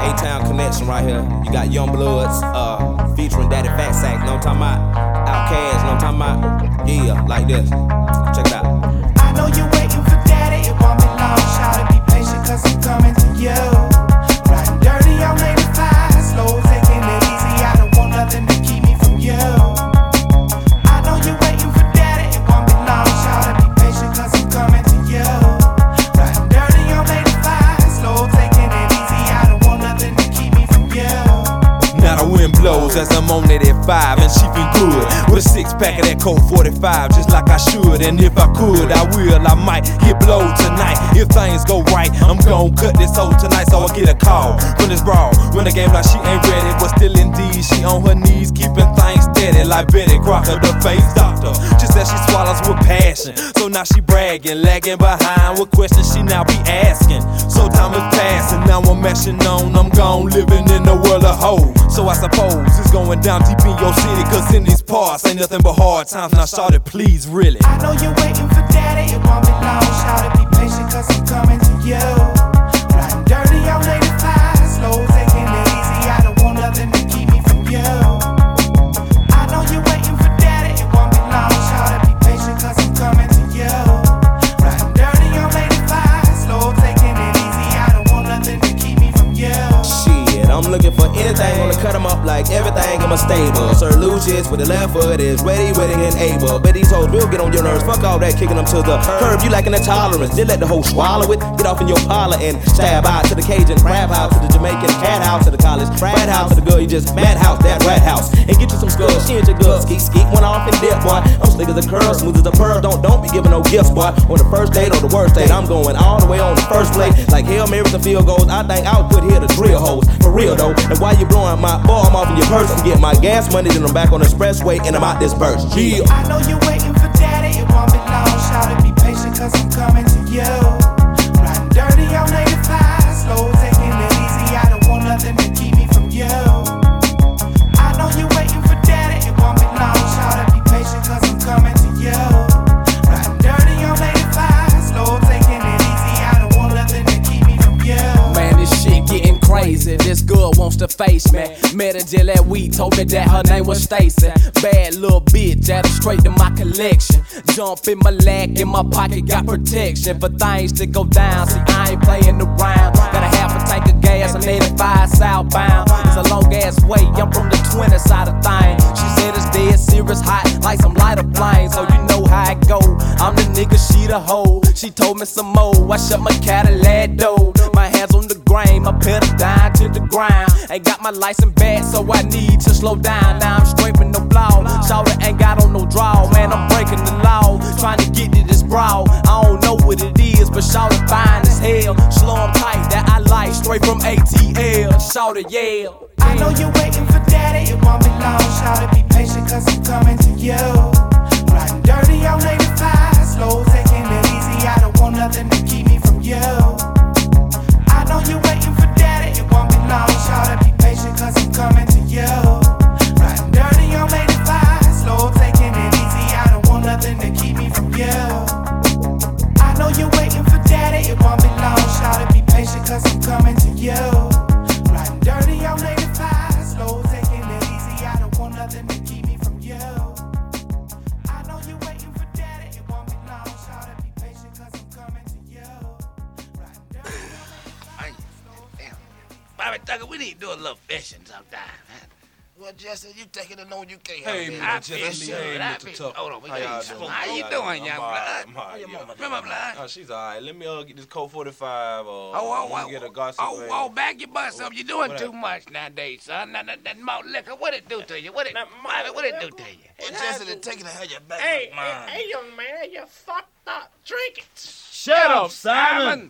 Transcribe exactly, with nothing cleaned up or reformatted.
A-Town connection right here. You got Young Bloods uh, featuring Daddy Fat Sack. Know what I'm talking about? Outkast, know what I'm talking about? Yeah, like this. Check it out. I know you're waiting for Daddy. It won't be long. Shout it, be patient, cause I'm coming to you. Riding dirty on eighty-five, slow, taking it easy. I don't want nothing to keep me from you. I know you're waiting for Daddy. It won't be long. Shout it, be patient, cause I'm coming to you. Riding dirty on eighty-five, slow, taking it easy. I don't want nothing to keep me from you. Now the wind blows as I'm on it at five, and she been good with a six pack of that Colt forty-five, just like I should. And if I could, I will. I might hit blow tonight. If things go right, I'm gon' cut this hoe tonight, so I get a call from this brawl. When the game like she ain't ready, but still indeed she on her knees, keeping things steady like Betty Crocker, the face doctor. Just as she swallows with passion, so now she bragging, lagging behind with questions she now be asking. So time is passing, now I'm mashing on. I'm gone living in the world of hoes. So I suppose it's going down deep in your city, cause in these parts ain't nothing but hard times. Now shout it, please, really. I know you're waiting for Daddy, it won't be long. Shout it, be patient, cause I'm coming to you. Riding dirty on eighty-five, slow, taking it easy. I don't want nothing to keep me from you. I know you're waiting for Daddy, it won't be long. Shout it, be patient, cause I'm coming to you. Riding dirty on eighty-five, slow, taking it easy. I don't want nothing to keep me from you. Shit, I'm looking for anything, wanna cut them up like everything in my stable. Sir Lucius with the left foot is ready, ready, and able. Bet these hoes will get on your nerves, fuck all that kicking them to the curb. You lacking the tolerance, then let the hoe swallow it. Get off in your parlor and stab out to the Cajun crab house, to the Jamaican cat house, to the college frat house, to the girl you just madhouse, that rat house. And get you some skulls, she ain't your girl, skeet, skeet, one off and dip, boy. I'm slick as a curl, smooth as a pearl, don't, don't be giving no gifts, boy. On the first date or the worst date, I'm going all the way on the first plate. Like Hail Marys and field goals, I think I was put here to drill holes, for real though. And while you blowing my ball, I'm off in your purse, I'm getting my gas money, then I'm back on the expressway, and I'm out this burst. Yeah. I know you're waiting for Daddy, it won't be long. Shout it, be patient, cause I'm coming to you. Riding dirty on eighty-five, slow, taking it easy. I don't want nothing to keep me from you. I know you're waiting for Daddy, it won't be long. Shout it, be patient, cause I'm coming to you. Riding dirty on eighty-five, slow, taking it easy. I don't want nothing to keep me from you. Man, this shit getting crazy. This girl wants to face me. Met her just that week, told me that her name was Stacy. Bad little bitch, added straight to my collection. Jump in my leg, in my pocket, got protection for things to go down. See, I ain't playing around. Got a half a tank of gas, an eighty-five southbound. It's a long ass way, I'm from the twenty side of things. She said it's dead serious, hot like some lighter flame. So you know how it go. I'm the nigga, she the hoe. She told me some more. I shut my Cadillac door. My hands on the grain, my pedal down to the ground. Ain't got my license back, so I need to slow down. Now I'm straight with no flaw. Shawty ain't got on no draw. Man, I'm breaking the law, trying to get to this brawl. I don't know what it is, but shawty fine as hell. Slow 'em tight, that I like, straight from A T L. Shawty, yeah. I know you're waiting for Daddy, it won't be long. Shout it, be patient, cause I'm coming to you. Riding dirty on eighty-five, slow, taking it easy. I don't want nothing to keep me from you. I know you're waiting for Daddy, it won't be long. Shout it, be patient, cause I'm coming to you. Riding dirty on eighty-five, slow, taking it easy. I don't want nothing to keep me from you. I know you're waiting for Daddy, it won't be long. Shout it, be patient, cause I'm coming to you. Riding dirty on eighty-five, slow, taking it easy. I don't want nothing to keep me from you. I know you're waiting for Daddy, it won't be long. Shout it, be patient, cause I'm coming to you. Riding dirty on eighty-five. Damn. Bobby Thugger, we need to do a little fishing sometime, man. Well, Jesse, you taking it on you can't Hey, have it. man, I Jesse, feel hey, good. Mister I feel Tuck. Hold on, we How y'all got doing? How you I'm doing, all right. young I'm blood? all right. I'm all right. your mama Remember, blood? Oh, she's all right. Let me uh, get this Colt forty-five. Uh, Oh, oh, let oh, me get a gossip. oh, oh, back your butts up. You're doing What too happened? much nowadays, son. That, that, that malt liquor, what it do to you? What it, Bobby, what it do to you? Well, Jesse, they're taking it how you back Hey, like mine. hey, hey, young man, you fucked up. Drink it. Shut up, Simon.